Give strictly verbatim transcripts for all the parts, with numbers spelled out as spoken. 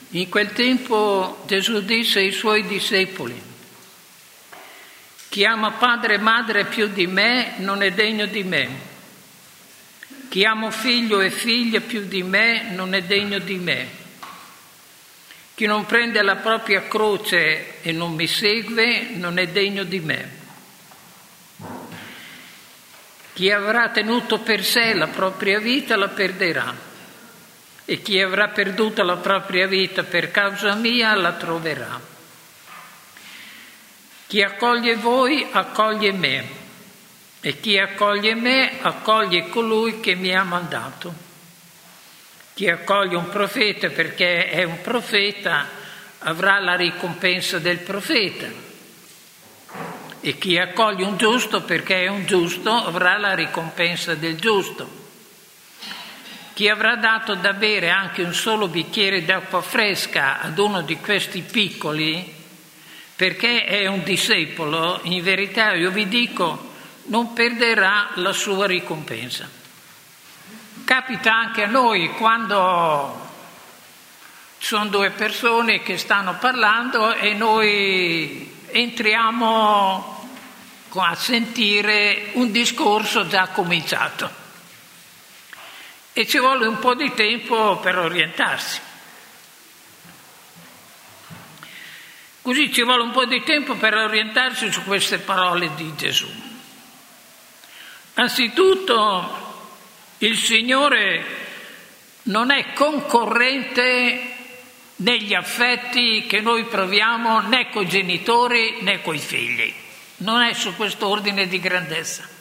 In quel tempo Gesù disse ai suoi discepoli: chi ama padre e madre più di me non è degno di me. Chi ama figlio e figlia più di me non è degno di me. Chi non prende la propria croce e non mi segue non è degno di me. Chi avrà tenuto per sé la propria vita la perderà, e chi avrà perduto la propria vita per causa mia la troverà. Chi accoglie voi accoglie me, e chi accoglie me accoglie colui che mi ha mandato. Chi accoglie un profeta perché è un profeta avrà la ricompensa del profeta, e chi accoglie un giusto perché è un giusto avrà la ricompensa del giusto. Chi avrà dato da bere anche un solo bicchiere d'acqua fresca ad uno di questi piccoli, perché è un discepolo, in verità io vi dico, non perderà la sua ricompensa. Capita anche a noi quando ci sono due persone che stanno parlando e noi entriamo a sentire un discorso già cominciato. E ci vuole un po' di tempo per orientarsi. Così ci vuole un po' di tempo per orientarsi su queste parole di Gesù. Anzitutto, il Signore non è concorrente negli affetti che noi proviamo né coi genitori né coi figli. Non è su questo ordine di grandezza.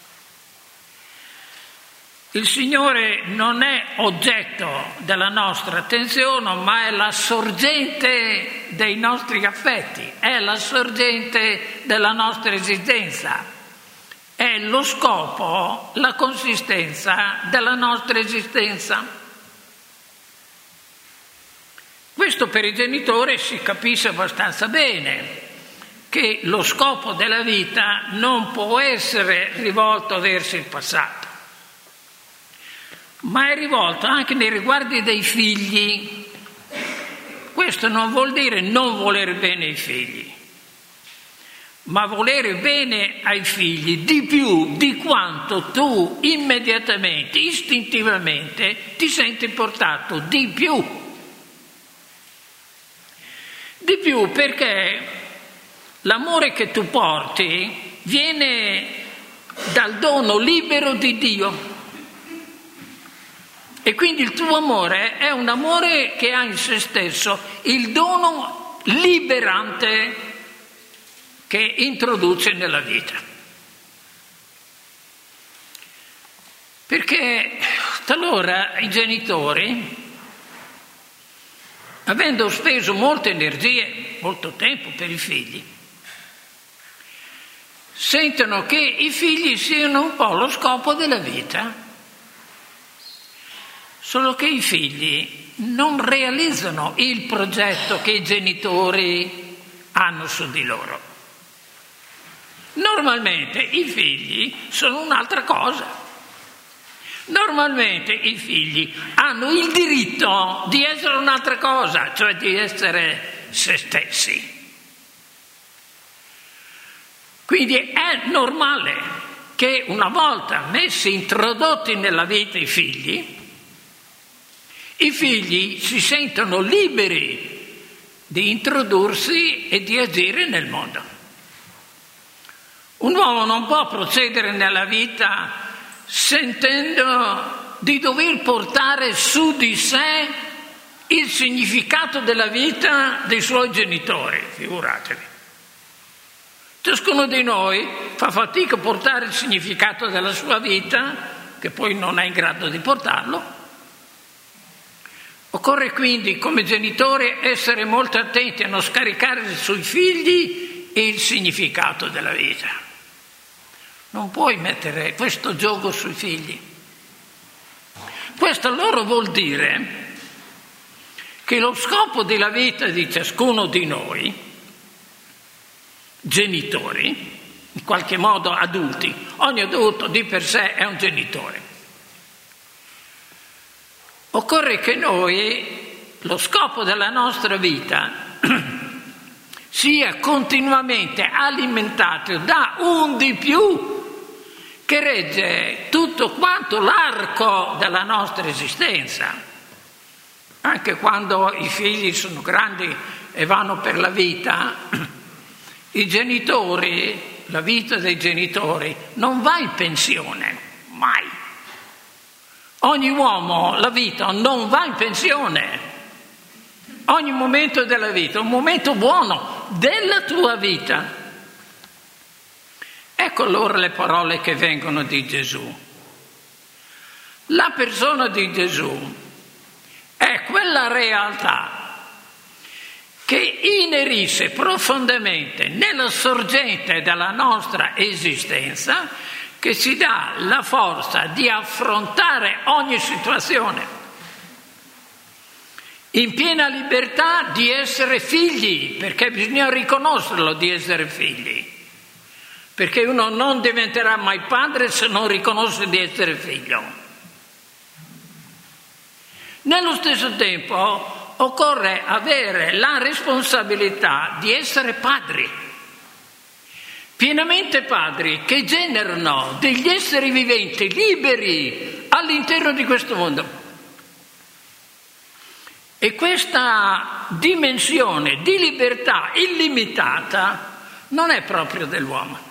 Il Signore non è oggetto della nostra attenzione, ma è la sorgente dei nostri affetti, è la sorgente della nostra esistenza, è lo scopo, la consistenza della nostra esistenza. Questo per i genitori si capisce abbastanza bene, che lo scopo della vita non può essere rivolto verso il passato, ma è rivolto anche nei riguardi dei figli. Questo non vuol dire non volere bene ai figli, ma volere bene ai figli di più di quanto tu immediatamente, istintivamente ti senti portato di più. Di più perché l'amore che tu porti viene dal dono libero di Dio. E quindi il tuo amore è un amore che ha in se stesso il dono liberante che introduce nella vita. Perché talora i genitori, avendo speso molte energie, molto tempo per i figli, sentono che i figli siano un po' lo scopo della vita. Solo che i figli non realizzano il progetto che i genitori hanno su di loro. Normalmente i figli sono un'altra cosa. Normalmente i figli hanno il diritto di essere un'altra cosa, cioè di essere se stessi. Quindi è normale che una volta messi, introdotti nella vita i figli, i figli si sentono liberi di introdursi e di agire nel mondo. Un uomo non può procedere nella vita sentendo di dover portare su di sé il significato della vita dei suoi genitori, figuratevi. Ciascuno di noi fa fatica a portare il significato della sua vita, che poi non è in grado di portarlo. Occorre quindi, come genitori, essere molto attenti a non scaricare sui figli il significato della vita. Non puoi mettere questo gioco sui figli. Questo loro vuol dire che lo scopo della vita di ciascuno di noi, genitori, in qualche modo adulti, ogni adulto di per sé è un genitore. Occorre che noi lo scopo della nostra vita sia continuamente alimentato da un di più che regge tutto quanto l'arco della nostra esistenza. Anche quando i figli sono grandi e vanno per la vita, i genitori, la vita dei genitori non va in pensione, mai. Ogni uomo, la vita non va in pensione. Ogni momento della vita è un momento buono della tua vita. Ecco allora le parole che vengono di Gesù. La persona di Gesù è quella realtà che inerisce profondamente nella sorgente della nostra esistenza, che ci dà la forza di affrontare ogni situazione, in piena libertà di essere figli, perché bisogna riconoscerlo di essere figli. Perché uno non diventerà mai padre se non riconosce di essere figlio. Nello stesso tempo occorre avere la responsabilità di essere padri, pienamente padri, che generano degli esseri viventi liberi all'interno di questo mondo. E questa dimensione di libertà illimitata non è proprio dell'uomo.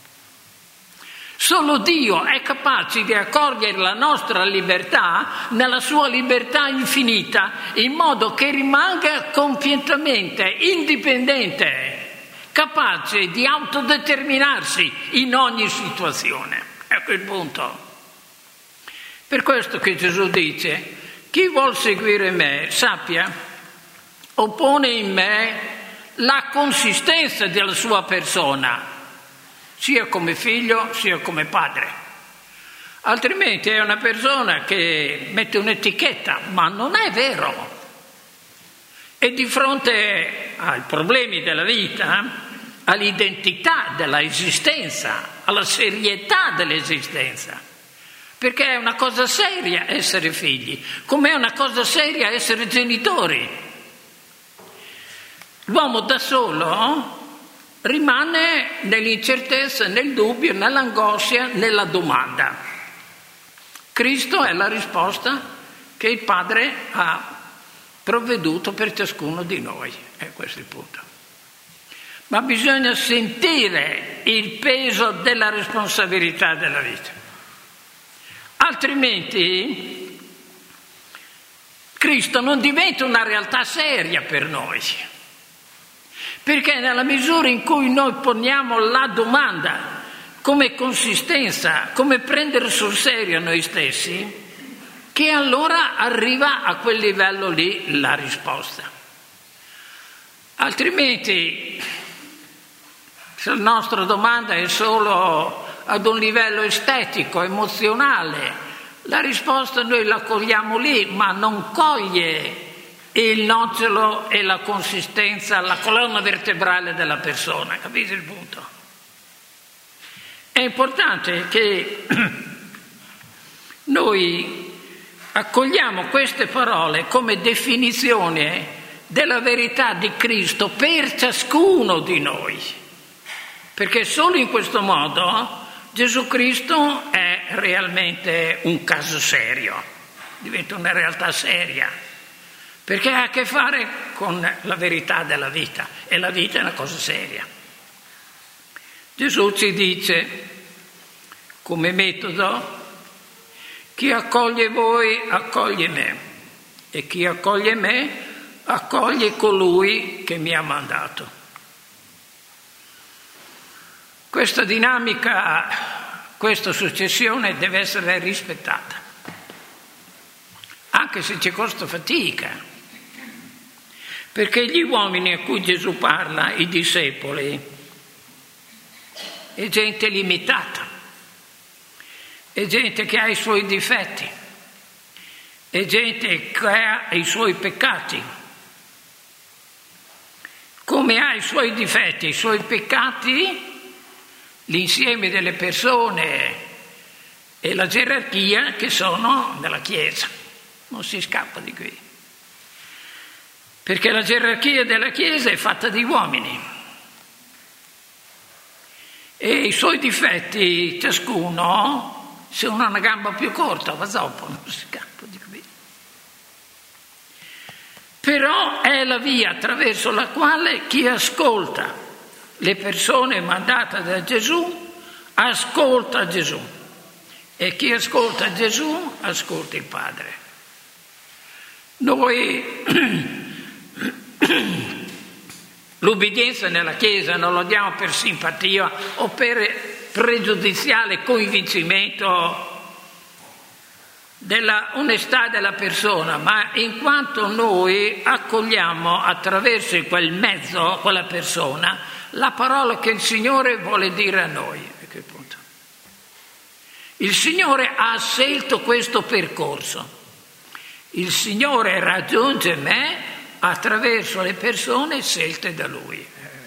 Solo Dio è capace di accogliere la nostra libertà nella sua libertà infinita, in modo che rimanga completamente indipendente, capace di autodeterminarsi in ogni situazione. Ecco il punto. Per questo che Gesù dice: chi vuol seguire me, sappia, oppone in me la consistenza della sua persona, sia come figlio sia come padre. Altrimenti è una persona che mette un'etichetta, ma non è vero. E di fronte ai problemi della vita, all'identità della esistenza, alla serietà dell'esistenza, perché è una cosa seria essere figli, come è una cosa seria essere genitori. L'uomo da solo rimane nell'incertezza, nel dubbio, nell'angoscia, nella domanda. Cristo è la risposta che il Padre ha provveduto per ciascuno di noi. E questo è il punto. Ma bisogna sentire il peso della responsabilità della vita. Altrimenti Cristo non diventa una realtà seria per noi. Perché nella misura in cui noi poniamo la domanda come consistenza, come prendere sul serio noi stessi, che allora arriva a quel livello lì la risposta. Altrimenti, se la nostra domanda è solo ad un livello estetico, emozionale, la risposta noi la cogliamo lì, ma non coglie il nocciolo e la consistenza, la colonna vertebrale della persona. Capite il punto? È importante che noi accogliamo queste parole come definizione della verità di Cristo per ciascuno di noi, perché solo in questo modo Gesù Cristo è realmente un caso serio, diventa una realtà seria, perché ha a che fare con la verità della vita, e la vita è una cosa seria. Gesù ci dice come metodo: chi accoglie voi accoglie me, e chi accoglie me accoglie colui che mi ha mandato. Questa dinamica, questa successione deve essere rispettata, anche se ci costa fatica. Perché gli uomini a cui Gesù parla, i discepoli, è gente limitata, è gente che ha i suoi difetti, è gente che ha i suoi peccati. Come ha i suoi difetti, i suoi peccati, l'insieme delle persone e la gerarchia che sono nella Chiesa. Non si scappa di qui. perché la gerarchia della Chiesa è fatta di uomini e i suoi difetti, ciascuno, se uno ha una gamba più corta va dopo, non si scappa di qui. Però è la via attraverso la quale chi ascolta le persone mandate da Gesù ascolta Gesù, e chi ascolta Gesù ascolta il Padre. Noi l'ubbidienza nella Chiesa non lo diamo per simpatia o per pregiudiziale convincimento della onestà della persona, ma in quanto noi accogliamo attraverso quel mezzo, quella persona, la parola che il Signore vuole dire a noi. Il Signore ha scelto questo percorso. Il Signore raggiunge me attraverso le persone scelte da Lui.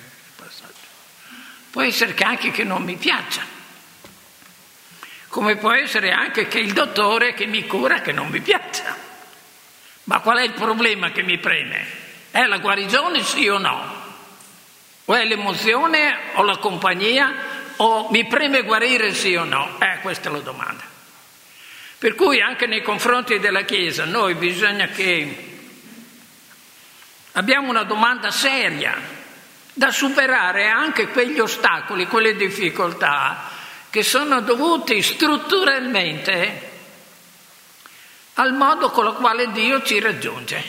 Può essere che anche che non mi piaccia, come può essere anche che il dottore che mi cura che non mi piaccia. Ma qual è il problema che mi preme? È la guarigione, sì o no? O è l'emozione o la compagnia? O mi preme guarire, sì o no? Eh, questa è la domanda. Per cui anche nei confronti della Chiesa noi bisogna che abbiamo una domanda seria da superare, anche quegli ostacoli, quelle difficoltà che sono dovuti strutturalmente al modo con il quale Dio ci raggiunge.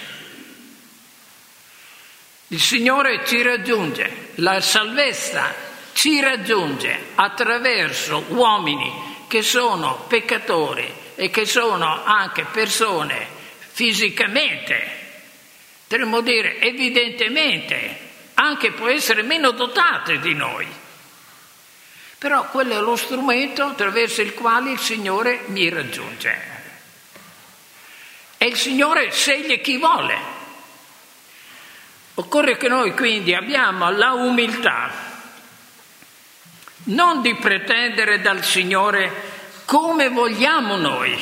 Il Signore ci raggiunge, la salvezza ci raggiunge attraverso uomini che sono peccatori e che sono anche persone fisicamente, potremmo dire evidentemente, anche può essere meno dotate di noi. Però quello è lo strumento attraverso il quale il Signore mi raggiunge. E il Signore sceglie chi vuole. Occorre che noi quindi abbiamo la umiltà non di pretendere dal Signore come vogliamo noi,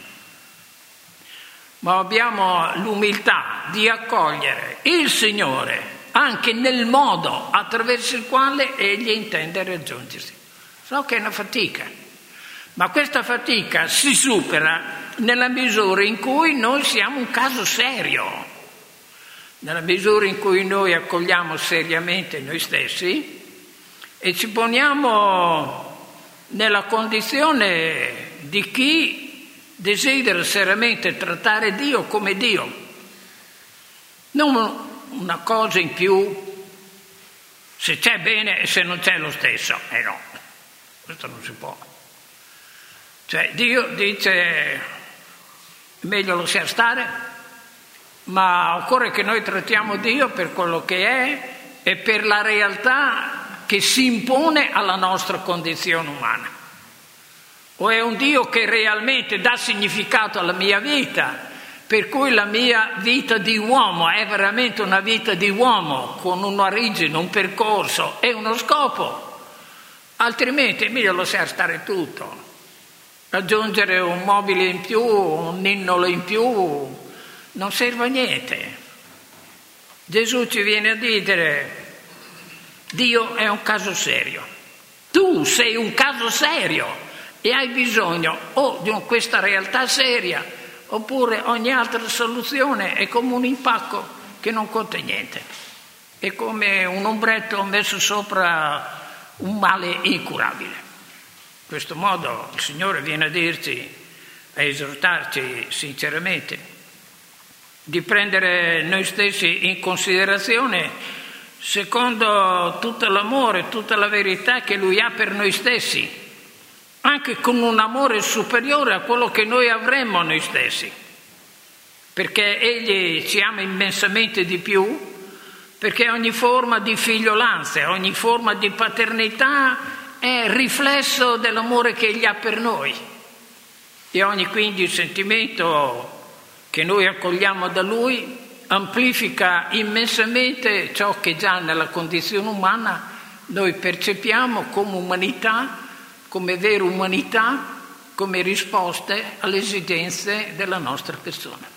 ma abbiamo l'umiltà di accogliere il Signore anche nel modo attraverso il quale Egli intende raggiungersi. So che è una fatica, ma questa fatica si supera nella misura in cui noi siamo un caso serio, nella misura in cui noi accogliamo seriamente noi stessi e ci poniamo nella condizione di chi desidera seriamente trattare Dio come Dio, non una cosa in più, se c'è bene e se non c'è lo stesso. Eh no, questo non si può. Cioè Dio dice meglio lasciar stare, ma occorre che noi trattiamo Dio per quello che è e per la realtà che si impone alla nostra condizione umana. O è un Dio che realmente dà significato alla mia vita, per cui la mia vita di uomo è veramente una vita di uomo con un'origine, un percorso e uno scopo, altrimenti è meglio lasciare stare tutto, aggiungere un mobile in più, un ninnolo in più, non serve a niente. Gesù ci viene a dire: Dio è un caso serio, tu sei un caso serio e hai bisogno o di questa realtà seria oppure ogni altra soluzione è come un impacco che non conta niente, è come un ombretto messo sopra un male incurabile. In questo modo il Signore viene a dirci, a esortarci sinceramente di prendere noi stessi in considerazione secondo tutto l'amore, tutta la verità che Lui ha per noi stessi, anche con un amore superiore a quello che noi avremmo noi stessi, perché Egli ci ama immensamente di più, perché ogni forma di figliolanza, ogni forma di paternità è riflesso dell'amore che Egli ha per noi, e ogni quindi sentimento che noi accogliamo da Lui amplifica immensamente ciò che già nella condizione umana noi percepiamo come umanità, come vera umanità, come risposte alle esigenze della nostra persona.